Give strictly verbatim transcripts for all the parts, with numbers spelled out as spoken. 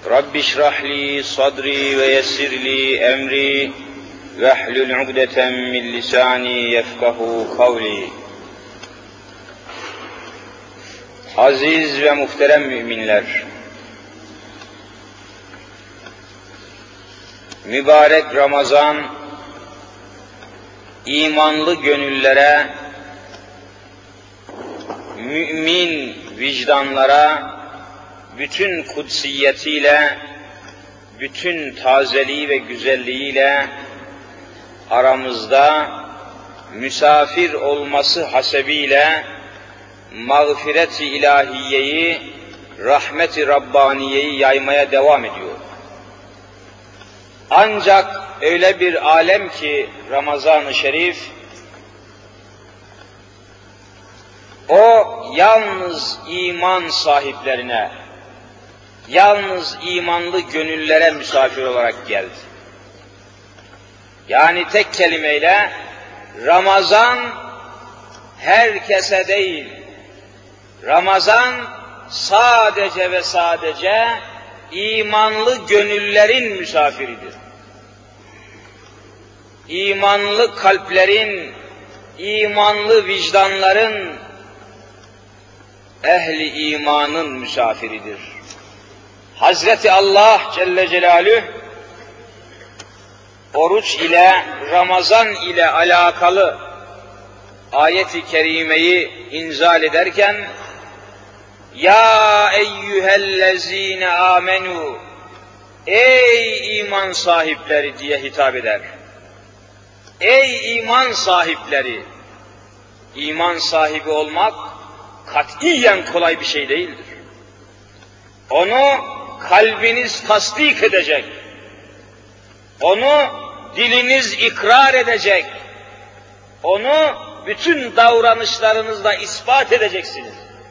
Rabbi şrah li sadri ve yessir li emri vehlul ukdeten min lisani yefkahu kavli. Aziz ve muhterem müminler, mübarek Ramazan, imanlı gönüllere, mümin vicdanlara, bütün kutsiyetiyle, bütün tazeliği ve güzelliğiyle aramızda misafir olması hasebiyle mağfiret-i ilahiyeyi, rahmet-i Rabbaniyeyi yaymaya devam ediyor. Ancak öyle bir alem ki Ramazan-ı Şerif, o yalnız iman sahiplerine, yalnız imanlı gönüllere misafir olarak geldi. Yani tek kelimeyle Ramazan herkese değil, Ramazan sadece ve sadece imanlı gönüllerin misafiridir. İmanlı kalplerin, imanlı vicdanların, ehli imanın misafiridir. Hazreti Allah Celle Celaluhu oruç ile, Ramazan ile alakalı ayet-i kerimeyi inzal ederken ya eyyühellezine amenu, ey iman sahipleri diye hitap eder. Ey iman sahipleri! İman sahibi olmak katiyen kolay bir şey değildir. Onu kalbiniz tasdik edecek, onu diliniz ikrar edecek, onu bütün davranışlarınızla ispat edeceksiniz.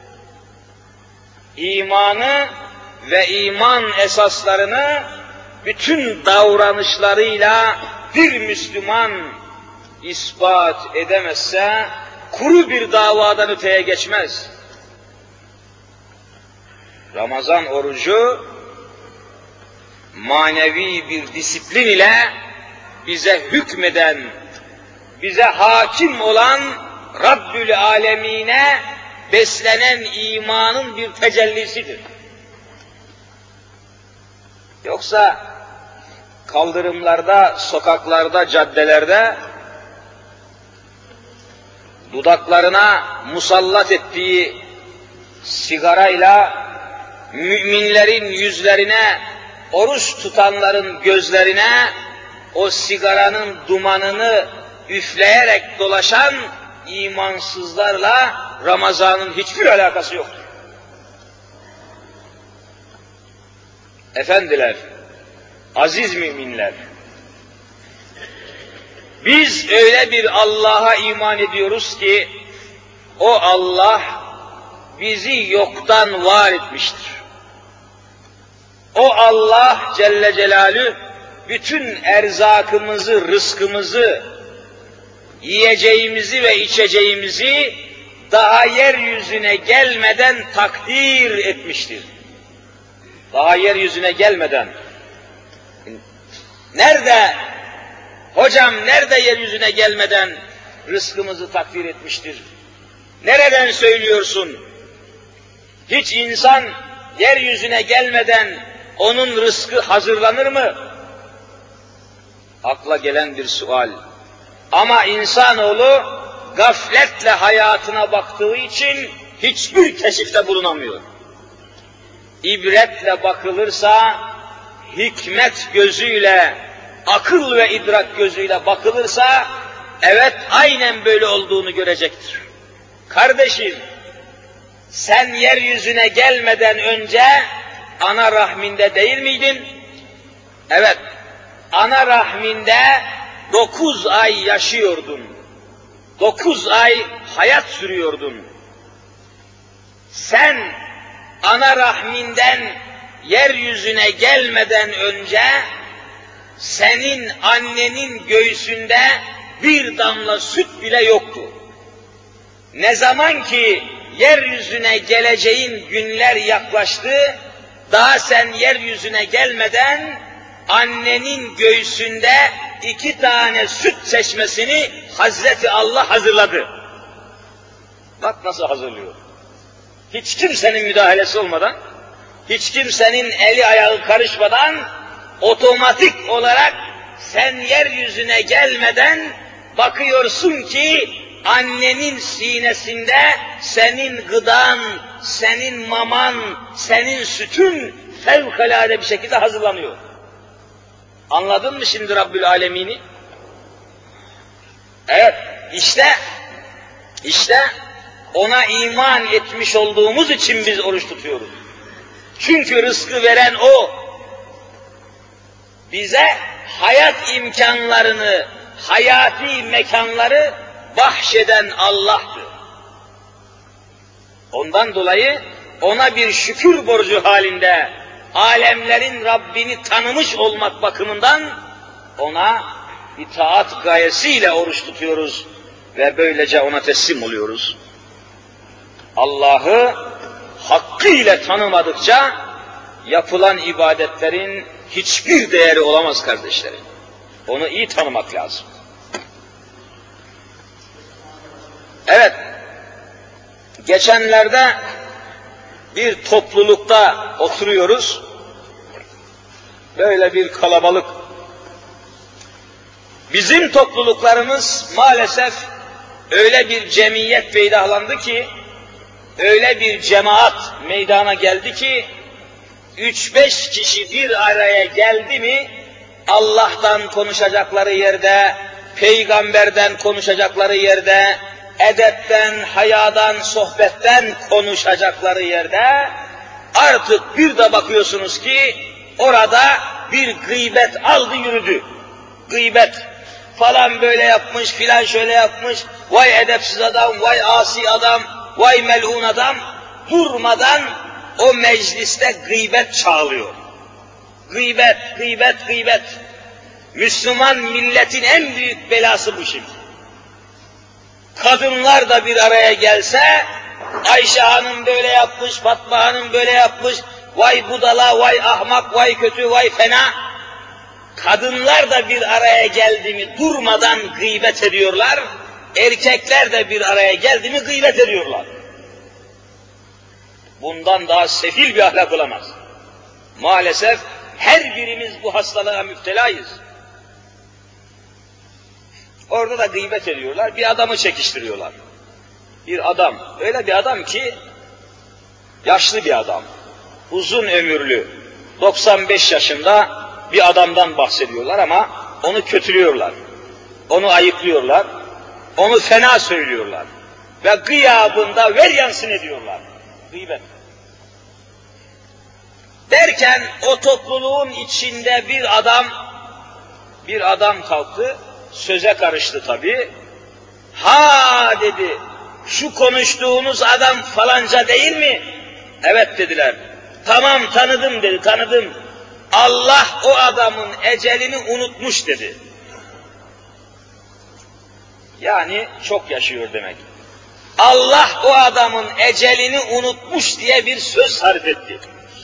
İmanı ve iman esaslarını bütün davranışlarıyla bir Müslüman ispat edemezse kuru bir davadan öteye geçmez. Ramazan orucu manevi bir disiplin ile bize hükmeden, bize hakim olan Rabbül Alemine beslenen imanın bir tecellisidir. Yoksa kaldırımlarda, sokaklarda, caddelerde dudaklarına musallat ettiği sigarayla müminlerin yüzlerine, oruç tutanların gözlerine o sigaranın dumanını üfleyerek dolaşan imansızlarla Ramazan'ın hiçbir alakası yoktur. Efendiler, aziz müminler, biz öyle bir Allah'a iman ediyoruz ki o Allah bizi yoktan var etmiştir. O Allah Celle Celaluhu bütün erzakımızı, rızkımızı, yiyeceğimizi ve içeceğimizi daha yeryüzüne gelmeden takdir etmiştir. Daha yeryüzüne gelmeden. Nerede? Hocam nerede yeryüzüne gelmeden rızkımızı takdir etmiştir? Nereden söylüyorsun? Hiç insan yeryüzüne gelmeden onun rızkı hazırlanır mı? Akla gelen bir sual. Ama insanoğlu gafletle hayatına baktığı için hiçbir keşifte bulunamıyor. İbretle bakılırsa, hikmet gözüyle, akıl ve idrak gözüyle bakılırsa, evet aynen böyle olduğunu görecektir. Kardeşim, sen yeryüzüne gelmeden önce ana rahminde değil miydin? Evet, ana rahminde dokuz ay yaşıyordun. Dokuz ay hayat sürüyordun. Sen ana rahminden yeryüzüne gelmeden önce senin annenin göğsünde bir damla süt bile yoktu. Ne zaman ki yeryüzüne geleceğin günler yaklaştı, daha sen yeryüzüne gelmeden annenin göğsünde iki tane süt çeşmesini Hazreti Allah hazırladı. Bak nasıl hazırlıyor. Hiç kimsenin müdahalesi olmadan, hiç kimsenin eli ayağı karışmadan otomatik olarak sen yeryüzüne gelmeden bakıyorsun ki annenin sinesinde senin gıdan, senin maman, senin sütün fevkalade bir şekilde hazırlanıyor. Anladın mı şimdi Rabbül Alemin'i? Evet, işte, işte ona iman etmiş olduğumuz için biz oruç tutuyoruz. Çünkü rızkı veren O. Bize hayat imkanlarını, hayati mekanları bahşeden Allah'tır. Ondan dolayı ona bir şükür borcu halinde alemlerin Rabbini tanımış olmak bakımından ona itaat gayesiyle oruç tutuyoruz ve böylece ona teslim oluyoruz. Allah'ı hakkıyla tanımadıkça yapılan ibadetlerin hiçbir değeri olamaz kardeşlerim. Onu iyi tanımak lazım. Evet, geçenlerde bir toplulukta oturuyoruz. Böyle bir kalabalık. Bizim topluluklarımız maalesef öyle bir cemiyet peydahlandı ki, öyle bir cemaat meydana geldi ki, üç beş kişi bir araya geldi mi, Allah'tan konuşacakları yerde, peygamberden konuşacakları yerde, edepten, hayadan, sohbetten konuşacakları yerde, artık bir de bakıyorsunuz ki, orada bir gıybet aldı yürüdü. Gıybet. Falan böyle yapmış, filan şöyle yapmış, vay edepsiz adam, vay asi adam, vay melun adam, durmadan o mecliste gıybet çağlıyor. Gıybet, gıybet, gıybet. Müslüman milletin en büyük belası bu şimdi. Kadınlar da bir araya gelse, Ayşe Hanım böyle yapmış, Fatma Hanım böyle yapmış, vay budala, vay ahmak, vay kötü, vay fena. Kadınlar da bir araya geldi mi durmadan gıybet ediyorlar, erkekler de bir araya geldi mi gıybet ediyorlar. Bundan daha sefil bir ahlak olamaz. Maalesef her birimiz bu hastalığa müptelayız. Orada da gıybet ediyorlar, bir adamı çekiştiriyorlar. Bir adam, öyle bir adam ki, yaşlı bir adam, uzun ömürlü, doksan beş yaşında bir adamdan bahsediyorlar ama onu kötülüyorlar, onu ayıplıyorlar, onu fena söylüyorlar ve gıyabında ver yansın ediyorlar. Gıybet. Derken o topluluğun içinde bir adam, bir adam kalktı, söze karıştı tabii. Ha dedi, şu konuştuğunuz adam falanca değil mi? Evet dediler. Tamam tanıdım dedi, tanıdım. Allah o adamın ecelini unutmuş dedi. Yani çok yaşıyor demek. Allah o adamın ecelini unutmuş diye bir söz sarf etti.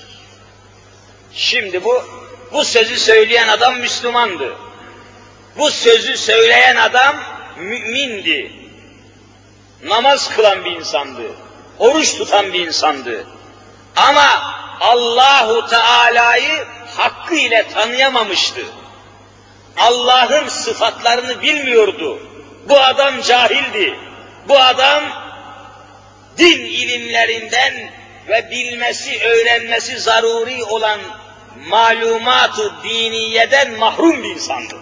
Şimdi bu, bu sözü söyleyen adam Müslümandı. Bu sözü söyleyen adam mümindi. Namaz kılan bir insandı. Oruç tutan bir insandı. Ama Allahu Teala'yı hakkıyla tanıyamamıştı. Allah'ın sıfatlarını bilmiyordu. Bu adam cahildi. Bu adam din ilimlerinden ve bilmesi, öğrenmesi zaruri olan malumat-ı diniyeden mahrum bir insandı.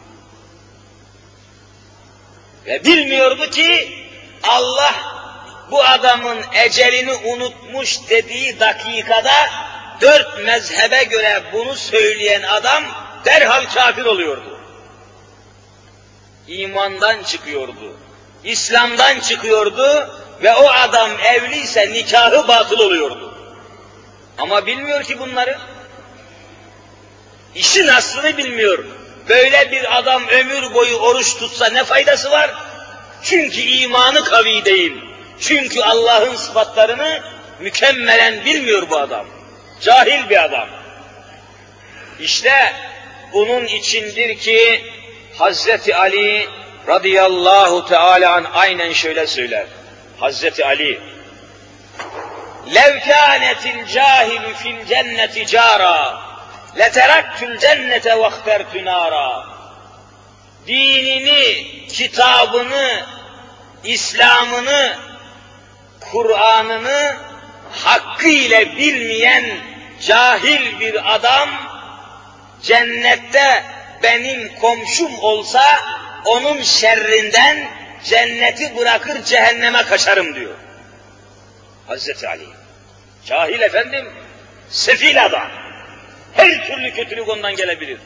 Ve bilmiyordu ki Allah bu adamın ecelini unutmuş dediği dakikada dört mezhebe göre bunu söyleyen adam derhal kafir oluyordu. İmandan çıkıyordu, İslam'dan çıkıyordu ve o adam evliyse nikahı batıl oluyordu. Ama bilmiyor ki bunları. İşin aslını bilmiyor. Böyle bir adam ömür boyu oruç tutsa ne faydası var? Çünkü imanı kavi değil. Çünkü Allah'ın sıfatlarını mükemmelen bilmiyor bu adam. Cahil bir adam. İşte bunun içindir ki Hazreti Ali radıyallahu teala an aynen şöyle söyler. Hazreti Ali, لَوْ كَانَتِ الْجَاهِلُ فِي الْجَنَّةِ جَارًا لَتَرَكْتُ الْجَنَّةَ وَاخْتَرْتُ نَارًا. Dinini, kitabını, İslam'ını, Kur'an'ını hakkıyla bilmeyen cahil bir adam cennette benim komşum olsa onun şerrinden cenneti bırakır cehenneme kaçarım diyor. Hazreti Ali. Cahil efendim, sefil adam. Her türlü kötülük ondan gelebilir.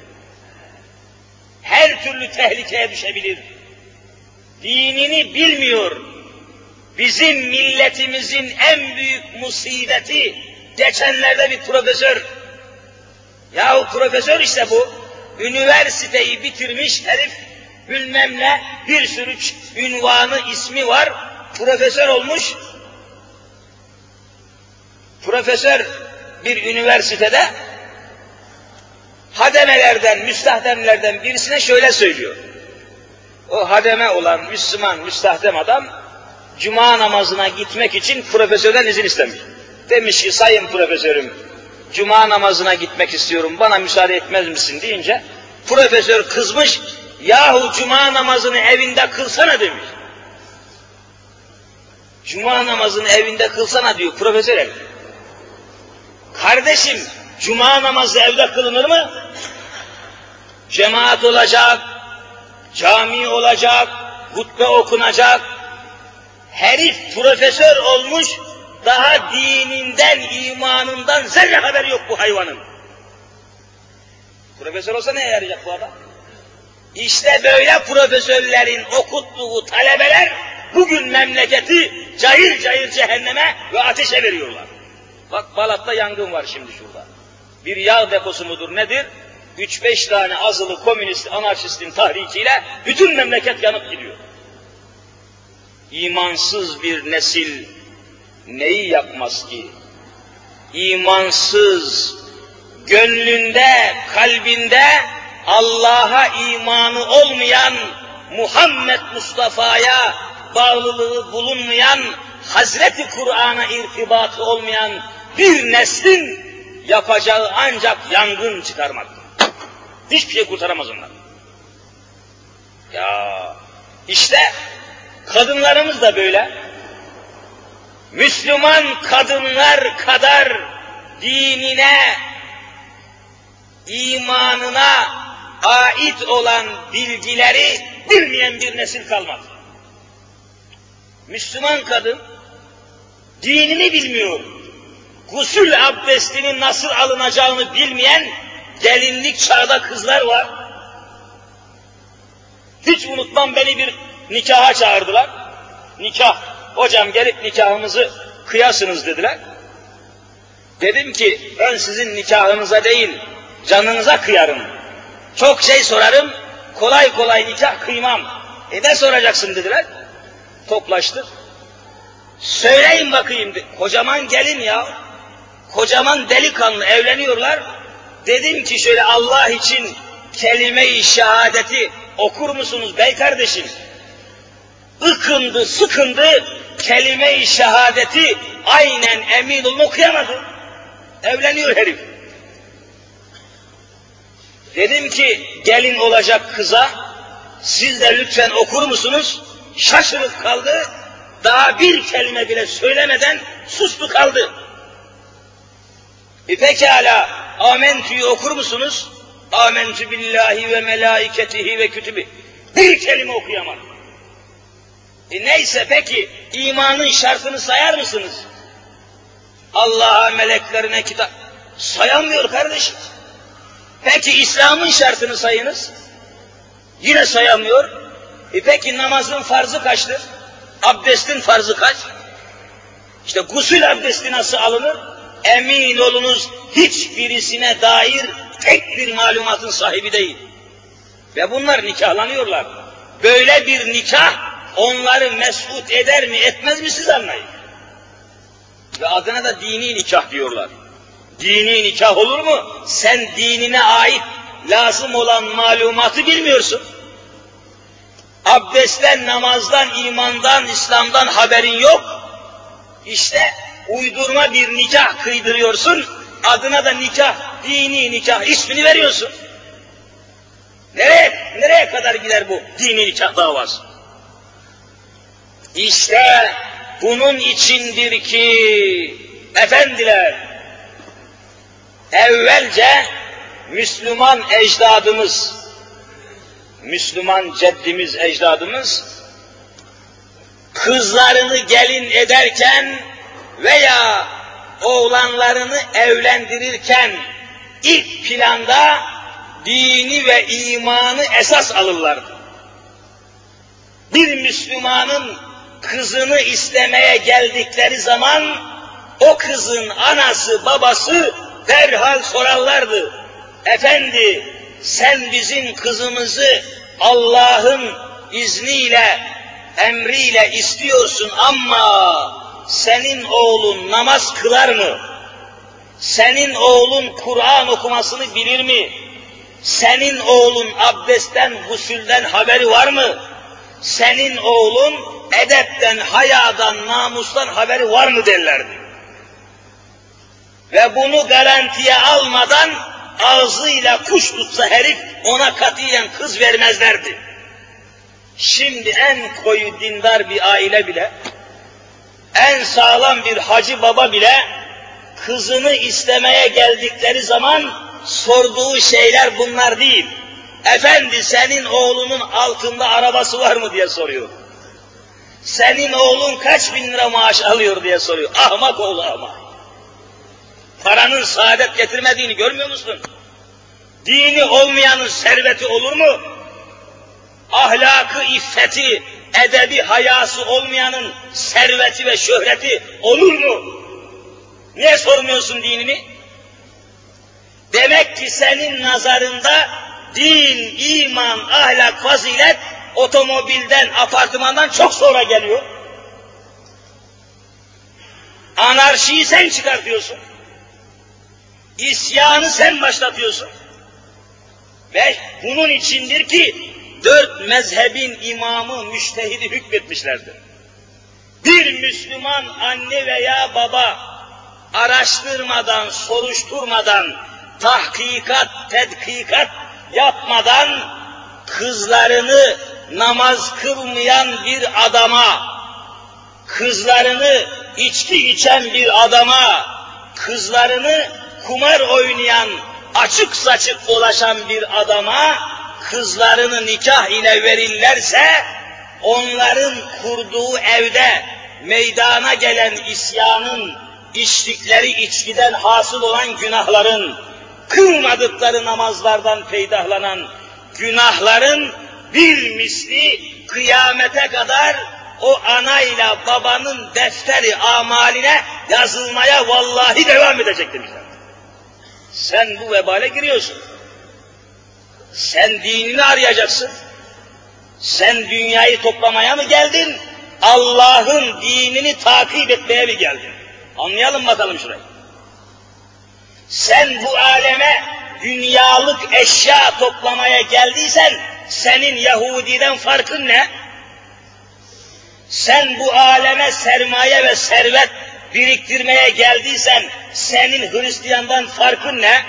Her türlü tehlikeye düşebilir. Dinini bilmiyor. Bizim milletimizin en büyük musibeti, geçenlerde bir profesör, yahu profesör işte bu, üniversiteyi bitirmiş herif, bilmem ne, bir sürü ünvanı, ismi var, profesör olmuş. Profesör bir üniversitede hademelerden, müstahdemlerden birisine şöyle söylüyor. O hademe olan Müslüman, müstahdem adam, cuma namazına gitmek için profesörden izin istemiş. Demiş ki, sayın profesörüm, cuma namazına gitmek istiyorum, bana müsaade etmez misin deyince, profesör kızmış, yahu cuma namazını evinde kılsana demiş. Cuma namazını evinde kılsana diyor profesör herif. Kardeşim, cuma namazı evde kılınır mı? Cemaat olacak, cami olacak, hutbe okunacak. Herif profesör olmuş, daha dininden, imanından zerre haber yok bu hayvanın. Profesör olsa neye yarayacak bu adam? İşte böyle profesörlerin okuttuğu talebeler bugün memleketi cayır cayır cehenneme ve ateşe veriyorlar. Bak Balat'ta yangın var şimdi şurada. Bir yağ deposu mudur nedir? Üç beş tane azılı komünist anarşistin tahrikiyle bütün memleket yanıp gidiyor. İmansız bir nesil neyi yapmaz ki? İmansız, gönlünde, kalbinde Allah'a imanı olmayan, Muhammed Mustafa'ya bağlılığı bulunmayan, Hazreti Kur'an'a irtibatı olmayan bir neslin yapacağı ancak yangın çıkarmak. Hiçbir şey kurtaramaz onlar. Ya işte kadınlarımız da böyle. Müslüman kadınlar kadar dinine, imanına ait olan bilgileri bilmeyen bir nesil kalmadı. Müslüman kadın dinini bilmiyor. Gusül abdestinin nasıl alınacağını bilmeyen gelinlik çağda kızlar var. Hiç unutmam, beni bir nikaha çağırdılar. Nikah, hocam gelip nikahımızı kıyasınız dediler. Dedim ki ben sizin nikahınıza değil, canınıza kıyarım. Çok şey sorarım, kolay kolay nikah kıymam. E ne soracaksın dediler. Toplaştık. Söyleyin bakayım, kocaman gelin ya, kocaman delikanlı evleniyorlar. Dedim ki şöyle Allah için kelime-i şehadeti okur musunuz bey kardeşim? Ikındı, sıkındı, kelime-i şehadeti aynen emin olun okuyamadı. Evleniyor herif. Dedim ki gelin olacak kıza siz de lütfen okur musunuz? Şaşırıp kaldı. Daha bir kelime bile söylemeden sustu kaldı. E pekala, amentü'yü okur musunuz? Amentü billahi ve melaiketihi ve kütübü. Bir kelime okuyamadı. E neyse peki, imanın şartını sayar mısınız? Allah'a, meleklerine, kitap... Sayamıyor kardeşim. Peki İslam'ın şartını sayınız. Yine sayamıyor. E peki namazın farzı kaçtır? Abdestin farzı kaç? İşte gusül abdesti nasıl alınır? Emin olunuz hiçbirisine dair tek bir malumatın sahibi değil. Ve bunlar nikahlanıyorlar. Böyle bir nikah onları mesut eder mi etmez mi siz anlayın. Ve adına da dini nikah diyorlar. Dini nikah olur mu? Sen dinine ait lazım olan malumatı bilmiyorsun. Abdestten, namazdan, imandan, İslam'dan haberin yok. İşte uydurma bir nikah kıydırıyorsun, adına da nikah, dini nikah ismini veriyorsun. Nereye, nereye kadar gider bu dini nikah davası? İşte bunun içindir ki, efendiler, evvelce Müslüman ecdadımız, Müslüman ceddimiz, ecdadımız, kızlarını gelin ederken veya oğlanlarını evlendirirken ilk planda dini ve imanı esas alırlardı. Bir Müslümanın kızını istemeye geldikleri zaman o kızın anası babası derhal sorarlardı. Efendi, sen bizim kızımızı Allah'ın izniyle, emriyle istiyorsun ama senin oğlun namaz kılar mı? Senin oğlun Kur'an okumasını bilir mi? Senin oğlun abdestten, gusülden haberi var mı? Senin oğlun edepten, hayadan, namustan haberi var mı derlerdi. Ve bunu garantiye almadan ağzıyla kuş tutsa herif ona katiyen kız vermezlerdi. Şimdi en koyu dindar bir aile bile, en sağlam bir hacı baba bile kızını istemeye geldikleri zaman sorduğu şeyler bunlar değil. Efendi, senin oğlunun altında arabası var mı diye soruyor. Senin oğlun kaç bin lira maaş alıyor diye soruyor. Ahmak oğlu ahmak. Paranın saadet getirmediğini görmüyor musun? Dini olmayanın serveti olur mu? Ahlakı, iffeti, edebi, hayası olmayanın serveti ve şöhreti olur mu? Niye sormuyorsun dinini? Demek ki senin nazarında din, iman, ahlak, fazilet otomobilden, apartmandan çok sonra geliyor. Anarşiyi sen çıkartıyorsun. İsyanı sen başlatıyorsun. Ve bunun içindir ki dört mezhebin imamı, müştehidi hükmetmişlerdir. Bir Müslüman anne veya baba araştırmadan, soruşturmadan, tahkikat, tedkikat yapmadan kızlarını namaz kılmayan bir adama, kızlarını içki içen bir adama, kızlarını kumar oynayan, açık saçık dolaşan bir adama kızlarını nikah ile verirlerse onların kurduğu evde meydana gelen isyanın, içtikleri içkiden hasıl olan günahların, kılmadıkları namazlardan peydahlanan günahların bir misli kıyamete kadar o anayla babanın defteri amaline yazılmaya vallahi devam edecek demişler. Sen bu vebale giriyorsun. Sen dinini arayacaksın. Sen dünyayı toplamaya mı geldin? Allah'ın dinini takip etmeye mi geldin? Anlayalım bakalım şurayı. Sen bu aleme dünyalık eşya toplamaya geldiysen senin Yahudiden farkın ne? Sen bu aleme sermaye ve servet biriktirmeye geldiysen senin Hristiyandan farkın ne?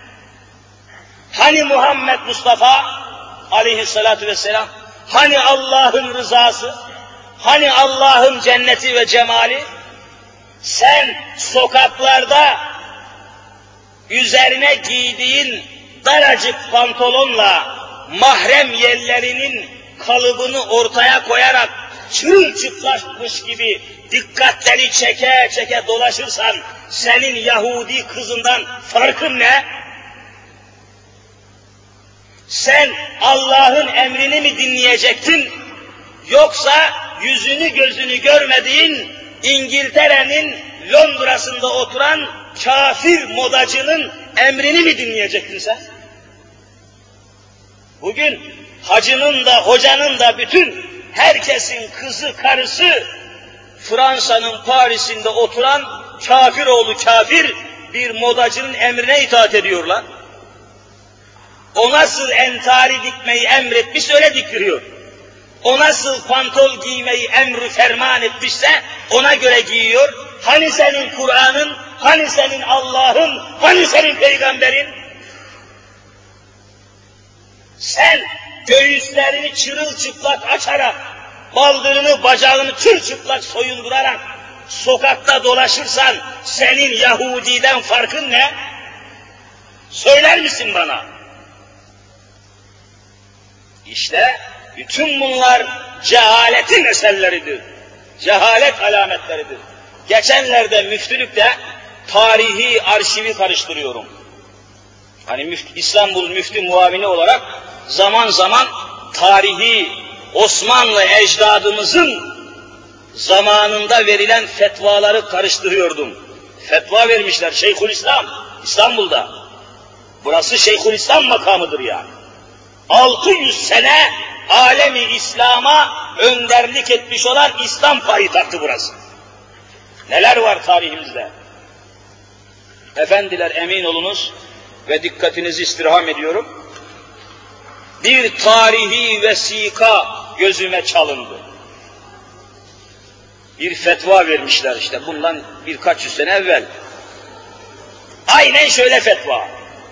Hani Muhammed Mustafa aleyhissalatu vesselam, hani Allah'ın rızası, hani Allah'ın cenneti ve cemali? Sen sokaklarda üzerine giydiğin daracık pantolonla mahrem yerlerinin kalıbını ortaya koyarak çırılçıplakmış gibi dikkatleri çeke çeke dolaşırsan senin Yahudi kızından farkın ne? Sen Allah'ın emrini mi dinleyecektin, yoksa yüzünü gözünü görmediğin İngiltere'nin Londra'sında oturan kafir modacının emrini mi dinleyecektin sen? Bugün hacının da hocanın da bütün herkesin kızı karısı Fransa'nın Paris'inde oturan kafir oğlu kafir, bir modacının emrine itaat ediyorlar. O nasıl entari dikmeyi emretmiş öyle diktiriyor. O nasıl pantol giymeyi emri ferman etmişse ona göre giyiyor. Hani senin Kur'an'ın, hani senin Allah'ın, hani senin peygamberin? Sen göğüslerini çırılçıplak açarak, baldırını bacağını çırılçıplak soyundurarak sokakta dolaşırsan senin Yahudi'den farkın ne? Söyler misin bana? İşte bütün bunlar cehaletin eserleridir. Cehalet alametleridir. Geçenlerde müftülükte tarihi arşivi karıştırıyorum. Hani müft, İstanbul müftü muavini olarak zaman zaman tarihi Osmanlı ecdadımızın zamanında verilen fetvaları karıştırıyordum. Fetva vermişler Şeyhülislam İstanbul'da. Burası Şeyhülislam makamıdır yani. altı yüz sene alemi İslam'a önderlik etmiş olan İslam payitahtı burası. Neler var tarihimizde? Efendiler emin olunuz ve dikkatinizi istirham ediyorum. Bir tarihi vesika gözüme çalındı. Bir fetva vermişler işte bundan birkaç yüz sene evvel. Aynen şöyle fetva.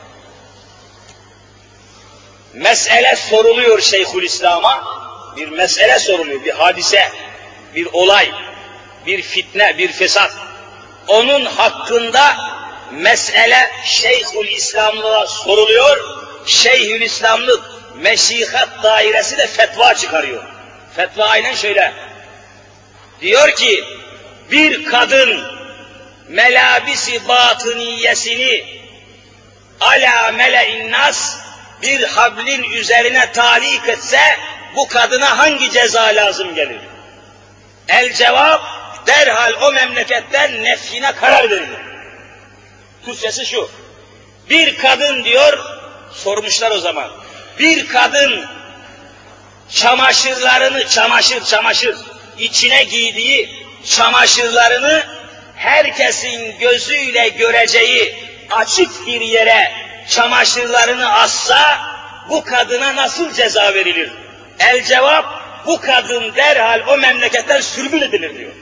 Mesele soruluyor Şeyhülislam'a, bir mesele soruluyor, bir hadise, bir olay, bir fitne, bir fesat. Onun hakkında mesele Şeyhülislam'la soruluyor, Şeyhülislamlık meşihat dairesi de fetva çıkarıyor. Fetva aynen şöyle. Diyor ki, bir kadın melabisi batıniyesini ala mele'in nas bir hablin üzerine talik etse bu kadına hangi ceza lazım gelir? El cevap derhal o memleketten nefyine karar verilir. Türkçesi şu. Bir kadın diyor, sormuşlar o zaman. Bir kadın çamaşırlarını, çamaşır çamaşır, içine giydiği çamaşırlarını herkesin gözüyle göreceği açık bir yere çamaşırlarını assa bu kadına nasıl ceza verilir? El cevap, bu kadın derhal o memleketten sürgün edilir diyor.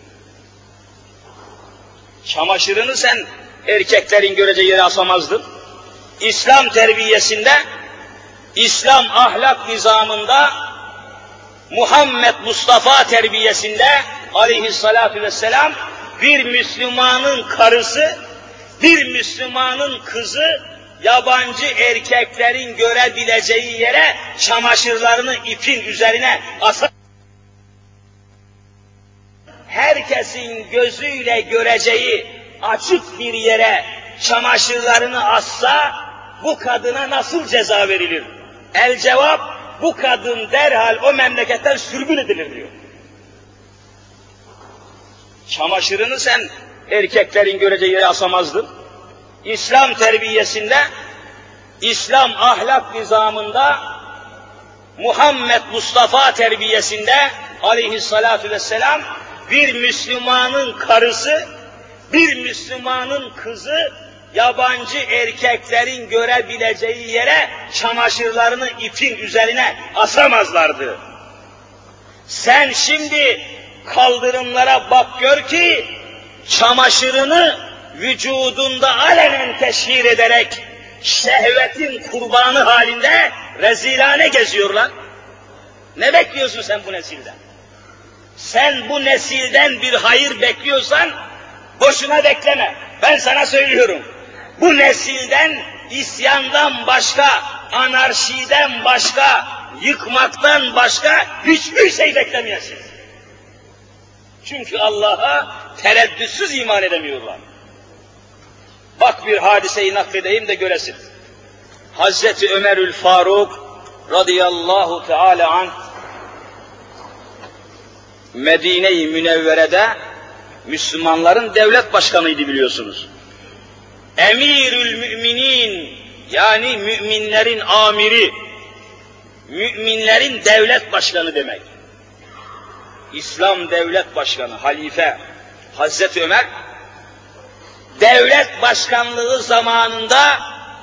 Çamaşırını sen erkeklerin göreceği yere asamazdın. İslam terbiyesinde, İslam ahlak nizamında, Muhammed Mustafa terbiyesinde aleyhissalatu vesselam bir Müslümanın karısı, bir Müslümanın kızı yabancı erkeklerin görebileceği yere çamaşırlarını ipin üzerine asar. Herkesin gözüyle göreceği açık bir yere çamaşırlarını assa bu kadına nasıl ceza verilir? El cevap, bu kadın derhal o memleketten sürgün edilir diyor. Çamaşırını sen erkeklerin göreceği yere asamazdın. İslam terbiyesinde, İslam ahlak nizamında, Muhammed Mustafa terbiyesinde aleyhissalatu vesselam bir Müslümanın karısı, bir Müslümanın kızı yabancı erkeklerin görebileceği yere çamaşırlarını ipin üzerine asamazlardı. Sen şimdi kaldırımlara bak gör ki çamaşırını vücudunda alenen teşhir ederek şehvetin kurbanı halinde rezilane geziyorlar. Ne bekliyorsun sen bu nesilden? Sen bu nesilden bir hayır bekliyorsan boşuna bekleme. Ben sana söylüyorum. Bu nesilden isyandan başka, anarşiden başka, yıkmaktan başka hiçbir şey beklemeyesiniz. Çünkü Allah'a tereddütsüz iman edemiyorlar. Bak bir hadiseyi nakledeyim de göresin. Hazreti Ömerül Faruk radıyallahu teala anh Medine-i Münevvere'de Müslümanların devlet başkanıydı biliyorsunuz. Emirül Müminin yani müminlerin amiri, müminlerin devlet başkanı demek. İslam devlet başkanı, halife Hazreti Ömer devlet başkanlığı zamanında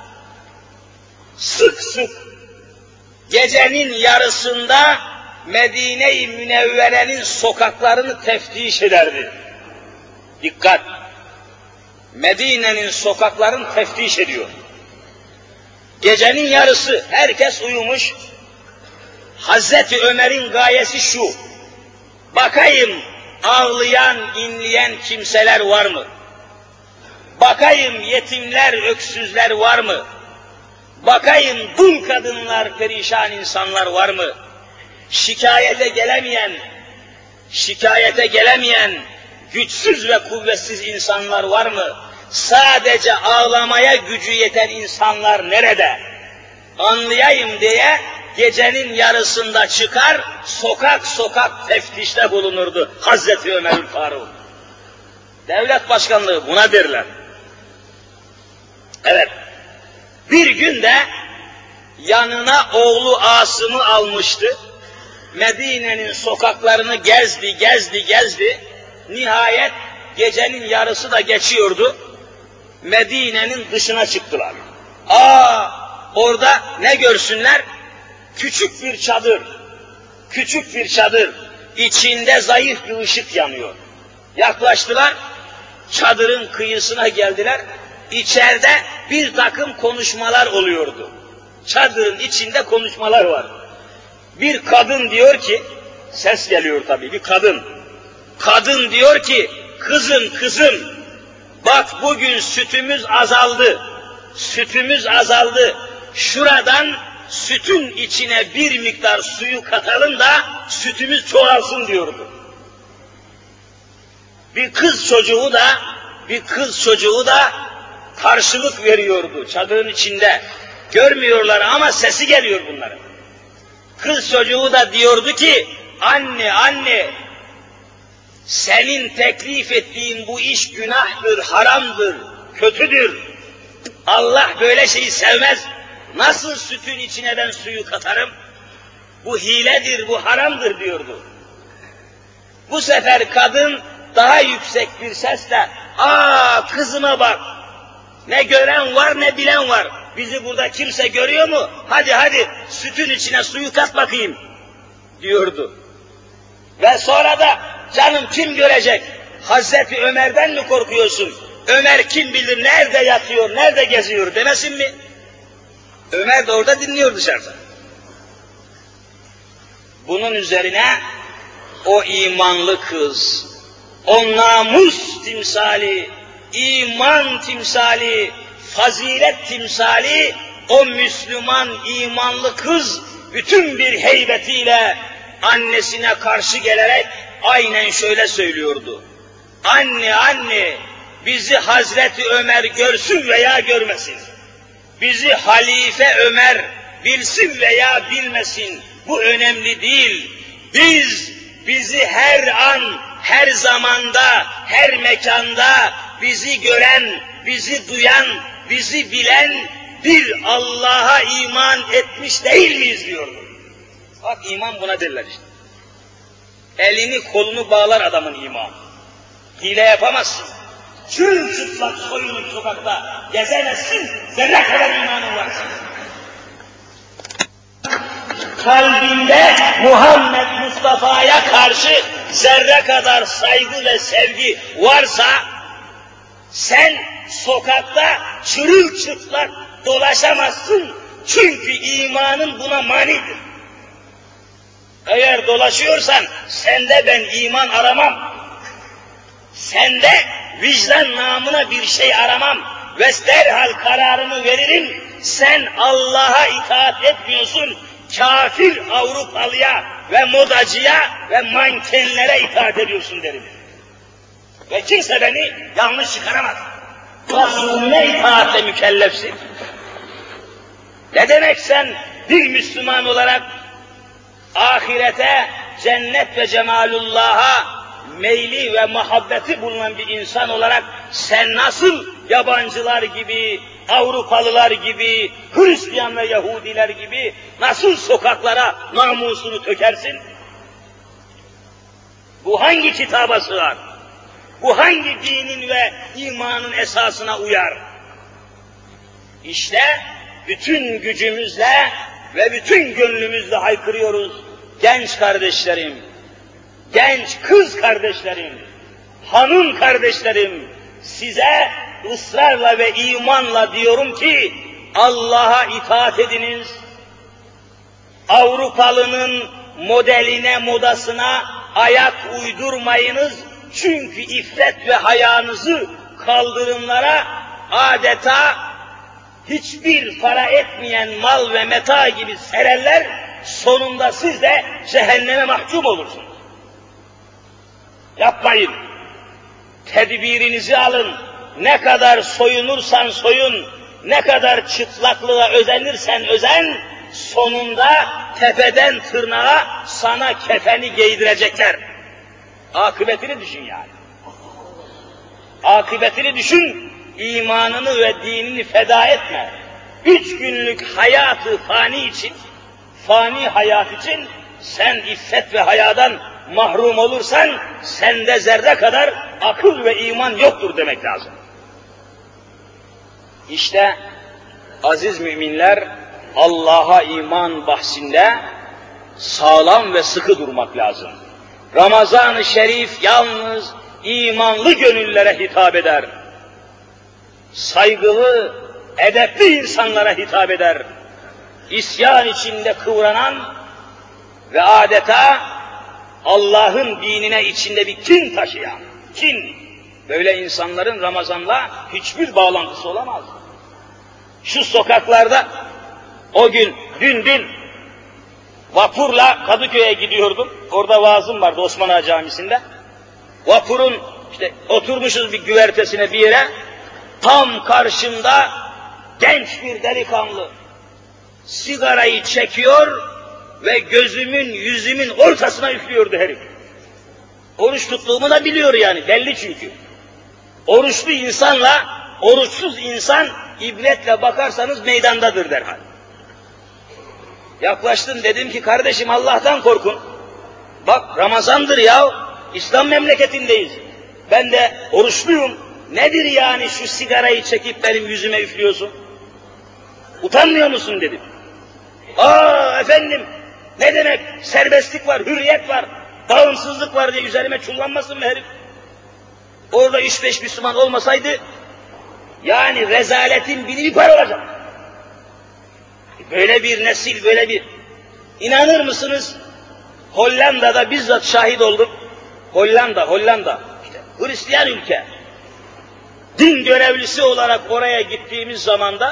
sık sık gecenin yarısında Medine-i Münevvere'nin sokaklarını teftiş ederdi. Dikkat! Medine'nin sokaklarını teftiş ediyor. Gecenin yarısı herkes uyumuş. Hazreti Ömer'in gayesi şu: bakayım ağlayan, inleyen kimseler var mı? Bakayım yetimler, öksüzler var mı? Bakayım dul kadınlar, perişan insanlar var mı? Şikayete gelemeyen, şikayete gelemeyen, güçsüz ve kuvvetsiz insanlar var mı? Sadece ağlamaya gücü yeten insanlar nerede? Anlayayım diye gecenin yarısında çıkar, sokak sokak teftişte bulunurdu Hazreti Ömer'ül Faruk. Devlet başkanlığı buna derler. Evet, bir gün de yanına oğlu Asım'ı almıştı. Medine'nin sokaklarını gezdi, gezdi, gezdi. Nihayet gecenin yarısı da geçiyordu. Medine'nin dışına çıktılar. Aa, orada ne görsünler? Küçük bir çadır, küçük bir çadır. İçinde zayıf bir ışık yanıyor. Yaklaştılar, çadırın kıyısına geldiler. İçeride bir takım konuşmalar oluyordu. Çadırın içinde konuşmalar var. Bir kadın diyor ki, ses geliyor tabii, bir kadın. Kadın diyor ki, kızım kızım, bak bugün sütümüz azaldı, sütümüz azaldı. Şuradan sütün içine bir miktar suyu katalım da sütümüz çoğalsın diyordu. Bir kız çocuğu da, bir kız çocuğu da karşılık veriyordu çadırın içinde. Görmüyorlar ama sesi geliyor bunların. Kız çocuğu da diyordu ki, anne anne, senin teklif ettiğin bu iş günahtır, haramdır, kötüdür. Allah böyle şeyi sevmez. Nasıl sütün içine ben suyu katarım? Bu hiledir, bu haramdır diyordu. Bu sefer kadın daha yüksek bir sesle, aa kızıma bak, ne gören var ne bilen var. Bizi burada kimse görüyor mu? Hadi hadi sütün içine suyu kat bakayım diyordu. Ve sonra da canım kim görecek? Hazreti Ömer'den mi korkuyorsun? Ömer kim bilir nerede yatıyor, nerede geziyor demesin mi? Ömer de orada dinliyor dışarıda. Bunun üzerine o imanlı kız, o namus timsali, iman timsali, fazilet timsali, o Müslüman imanlı kız bütün bir heybetiyle annesine karşı gelerek aynen şöyle söylüyordu. Anne anne, bizi Hazreti Ömer görsün veya görmesin, bizi Halife Ömer bilsin veya bilmesin, bu önemli değil. Biz, bizi her an, her zamanda, her mekanda bizi gören, bizi duyan, bizi bilen bir Allah'a iman etmiş değil miyiz diyordu. Bak iman buna derler işte. Elini kolunu bağlar adamın imanı. Hile yapamazsın. Çıl çıplak soyunup sokakta gezemezsin, zerre kadar imanın varsa. Kalbinde Muhammed Mustafa'ya karşı zerre kadar saygı ve sevgi varsa, sen sokakta çırılçıplak dolaşamazsın. Çünkü imanın buna manidir. Eğer dolaşıyorsan, sende ben iman aramam. Sende vicdan namına bir şey aramam. Ve derhal kararımı veririm. Sen Allah'a itaat etmiyorsun. Kafir Avrupalıya ve modacıya ve mankenlere itaat ediyorsun derim. Ve kimse beni yanlış çıkaramaz. Resulüne itaatle mükellefsin. Ne demek sen bir Müslüman olarak ahirete, cennet ve cemalullah'a meyli ve muhabbeti bulunan bir insan olarak sen nasıl yabancılar gibi, Avrupalılar gibi, Hristiyan ve Yahudiler gibi nasıl sokaklara namusunu tökersin? Bu hangi kitaba sığar? Bu hangi dinin ve imanın esasına uyar? İşte bütün gücümüzle ve bütün gönlümüzle haykırıyoruz. Genç kardeşlerim, genç kız kardeşlerim, hanım kardeşlerim, size ısrarla ve imanla diyorum ki Allah'a itaat ediniz. Avrupalının modeline, modasına ayak uydurmayınız. Çünkü iffet ve hayanızı kaldırımlara adeta hiçbir para etmeyen mal ve meta gibi sererler, sonunda siz de cehenneme mahkum olursunuz. Yapmayın. Tedbirinizi alın. Ne kadar soyunursan soyun, ne kadar çıplaklığa özenirsen özen, sonunda tepeden tırnağa sana kefeni giydirecekler. Akıbetini düşün yani. Akıbetini düşün, imanını ve dinini feda etme. Üç günlük hayatı fani için, fani hayat için sen iffet ve hayadan mahrum olursan, sende zerre kadar akıl ve iman yoktur demek lazım. İşte aziz müminler, Allah'a iman bahsinde sağlam ve sıkı durmak lazım. Ramazan-ı Şerif yalnız imanlı gönüllere hitap eder. Saygılı, edepli insanlara hitap eder. İsyan içinde kıvranan ve adeta Allah'ın dinine içinde bir kin taşıyan, kin, böyle insanların Ramazan'la hiçbir bağlantısı olamaz. Şu sokaklarda o gün, dün dün vapurla Kadıköy'e gidiyordum. Orada vaazım vardı Osman Ağa Camisi'nde. Vapurun işte oturmuşuz bir güvertesine bir yere. Tam karşımda genç bir delikanlı sigarayı çekiyor ve gözümün, yüzümün ortasına üflüyordu herif. Oruç tuttuğumu da biliyor yani, belli çünkü. Oruçlu insanla oruçsuz insan ibretle bakarsanız meydandadır derhal. Yaklaştım, dedim ki kardeşim Allah'tan korkun. Bak Ramazan'dır ya, İslam memleketindeyiz. Ben de oruçluyum. Nedir yani şu sigarayı çekip benim yüzüme üflüyorsun? Utanmıyor musun dedim. Aa efendim, ne demek serbestlik var, hürriyet var, bağımsızlık var diye üzerime çullanmasın mı herif? Orada üç beş Müslüman olmasaydı, yani rezaletin bini bir par olacak. Böyle bir nesil, böyle bir... İnanır mısınız? Hollanda'da bizzat şahit oldum. Hollanda, Hollanda. İşte Hristiyan ülke. Din görevlisi olarak oraya gittiğimiz zamanda,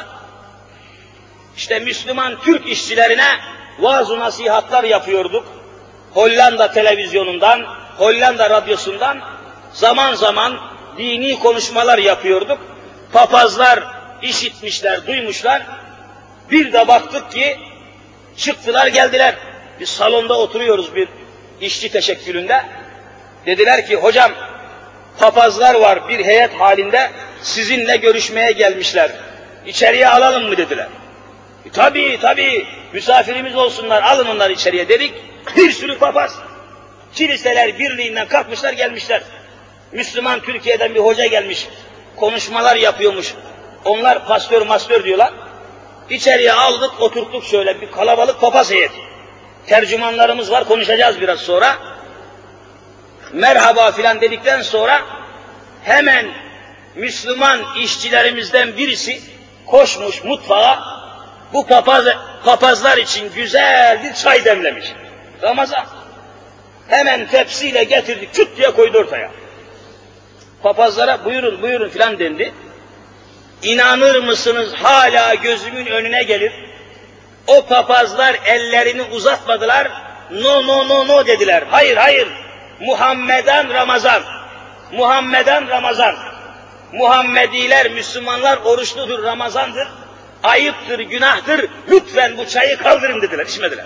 işte Müslüman Türk işçilerine vaaz-ı nasihatlar yapıyorduk. Hollanda televizyonundan, Hollanda radyosundan zaman zaman dini konuşmalar yapıyorduk. Papazlar işitmişler, duymuşlar. Bir de baktık ki çıktılar geldiler. Biz salonda oturuyoruz bir işçi teşekkülünde. Dediler ki hocam papazlar var bir heyet halinde sizinle görüşmeye gelmişler. İçeriye alalım mı dediler. E, tabii tabii misafirimiz olsunlar, alın onları içeriye dedik. Bir sürü papaz kiliseler birliğinden kalkmışlar gelmişler. Müslüman Türkiye'den bir hoca gelmiş, konuşmalar yapıyormuş. Onlar pastör mastör diyorlar. İçeriye aldık, oturttuk şöyle bir kalabalık papaz heyeti. Tercümanlarımız var, konuşacağız biraz sonra. Merhaba filan dedikten sonra hemen Müslüman işçilerimizden birisi koşmuş mutfağa, bu papaz, papazlar için güzel bir çay demlemiş. Ramazan. Hemen tepsiyle getirdik, küt diye koydu ortaya. Papazlara buyurun buyurun filan dendi. İnanır mısınız hala gözümün önüne gelir. O papazlar ellerini uzatmadılar. No no no no dediler. Hayır hayır. Muhammeden Ramazan. Muhammeden Ramazan. Muhammediler, Müslümanlar oruçludur, Ramazandır. Ayıptır, günahtır. Lütfen bu çayı kaldırın dediler. İçmediler.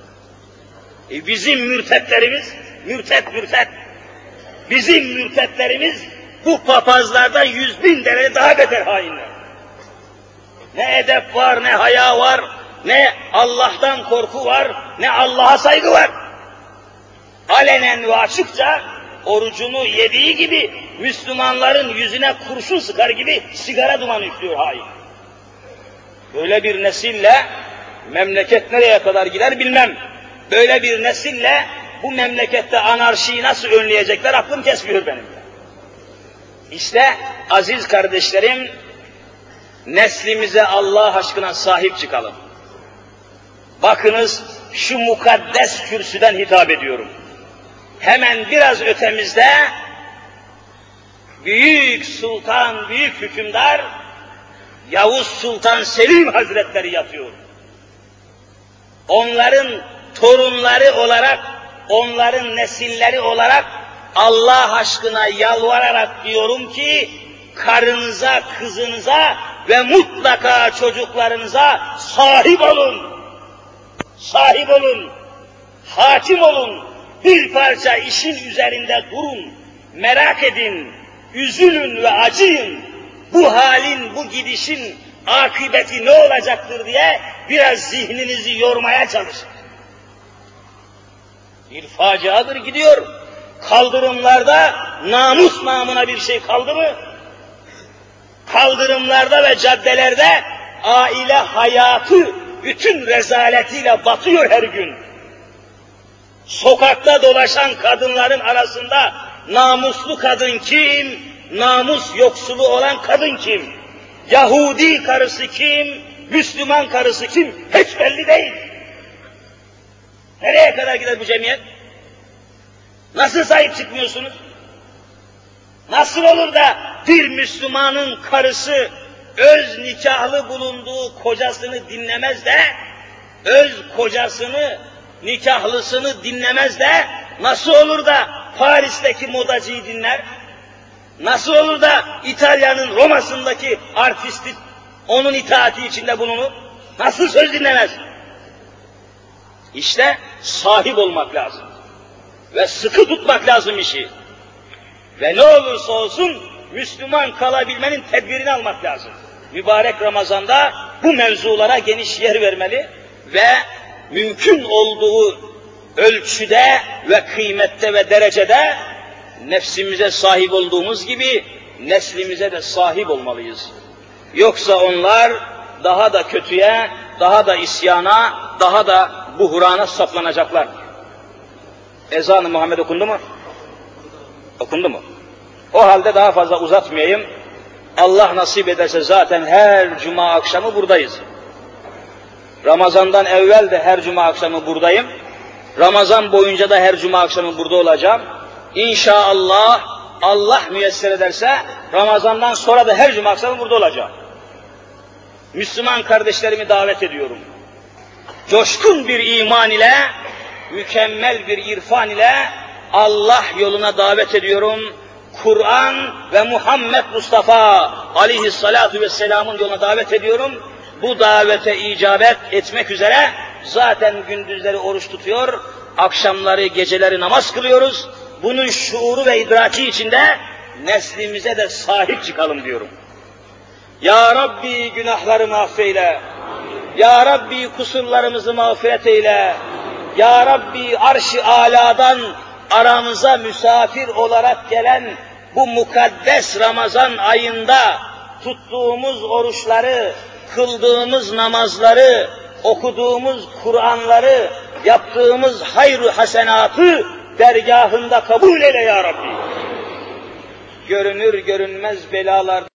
E bizim mürtetlerimiz, mürtet mürtet. Bizim mürtetlerimiz bu papazlardan yüz bin derece daha beter hainler. Ne edep var, ne haya var, ne Allah'tan korku var, ne Allah'a saygı var. Alenen ve açıkça orucunu yediği gibi Müslümanların yüzüne kurşun sıkar gibi sigara dumanı üflüyor hain. Böyle bir nesille memleket nereye kadar gider bilmem. Böyle bir nesille bu memlekette anarşiyi nasıl önleyecekler aklım kesmiyor benim. İşte aziz kardeşlerim, neslimize Allah aşkına sahip çıkalım. Bakınız şu mukaddes kürsüden hitap ediyorum. Hemen biraz ötemizde büyük sultan, büyük hükümdar Yavuz Sultan Selim Hazretleri yatıyor. Onların torunları olarak, onların nesilleri olarak Allah aşkına yalvararak diyorum ki karınıza, kızınıza ve mutlaka çocuklarınıza sahip olun. Sahip olun. Hakim olun. Bir parça işin üzerinde durun. Merak edin. Üzülün ve acıyın. Bu halin, bu gidişin akıbeti ne olacaktır diye biraz zihninizi yormaya çalışın. Bir faciadır gidiyor. Kaldırımlarda namus namına bir şey kaldı mı? Kaldırımlarda ve caddelerde aile hayatı bütün rezaletiyle batıyor her gün. Sokakta dolaşan kadınların arasında namuslu kadın kim? Namus yoksulu olan kadın kim? Yahudi karısı kim? Müslüman karısı kim? Hiç belli değil. Nereye kadar gider bu cemiyet? Nasıl sahip çıkmıyorsunuz? Nasıl olur da bir Müslümanın karısı öz nikahlı bulunduğu kocasını dinlemez de, öz kocasını, nikahlısını dinlemez de, nasıl olur da Paris'teki modacıyı dinler? Nasıl olur da İtalya'nın Roma'sındaki artisti onun itaati içinde bulunur? Nasıl söz dinlemez? İşte sahip olmak lazım. Ve sıkı tutmak lazım işi. Ve ne olursa olsun Müslüman kalabilmenin tedbirini almak lazım. Mübarek Ramazan'da bu mevzulara geniş yer vermeli ve mümkün olduğu ölçüde ve kıymette ve derecede nefsimize sahip olduğumuz gibi neslimize de sahip olmalıyız. Yoksa onlar daha da kötüye, daha da isyana, daha da buhrana saplanacaklar. Ezan-ı Muhammed okundu mu? Okundu mu? O halde daha fazla uzatmayayım. Allah nasip ederse zaten her cuma akşamı buradayız. Ramazan'dan evvel de her cuma akşamı buradayım. Ramazan boyunca da her cuma akşamı burada olacağım. İnşallah Allah müyesser ederse Ramazan'dan sonra da her cuma akşamı burada olacağım. Müslüman kardeşlerimi davet ediyorum. Coşkun bir iman ile, mükemmel bir irfan ile Allah yoluna davet ediyorum. Kur'an ve Muhammed Mustafa aleyhissalatu vesselamın yoluna davet ediyorum. Bu davete icabet etmek üzere zaten gündüzleri oruç tutuyor, akşamları, geceleri namaz kılıyoruz. Bunun şuuru ve idraki içinde neslimize de sahip çıkalım diyorum. Ya Rabbi günahlarımı affeyle. Ya Rabbi kusurlarımızı mağfiret eyle. Ya Rabbi arş-ı âlâdan aramıza misafir olarak gelen bu mukaddes Ramazan ayında tuttuğumuz oruçları, kıldığımız namazları, okuduğumuz Kur'anları, yaptığımız hayr-ı hasenatı dergahında kabul eyle ya Rabbi. Görünür görünmez belalar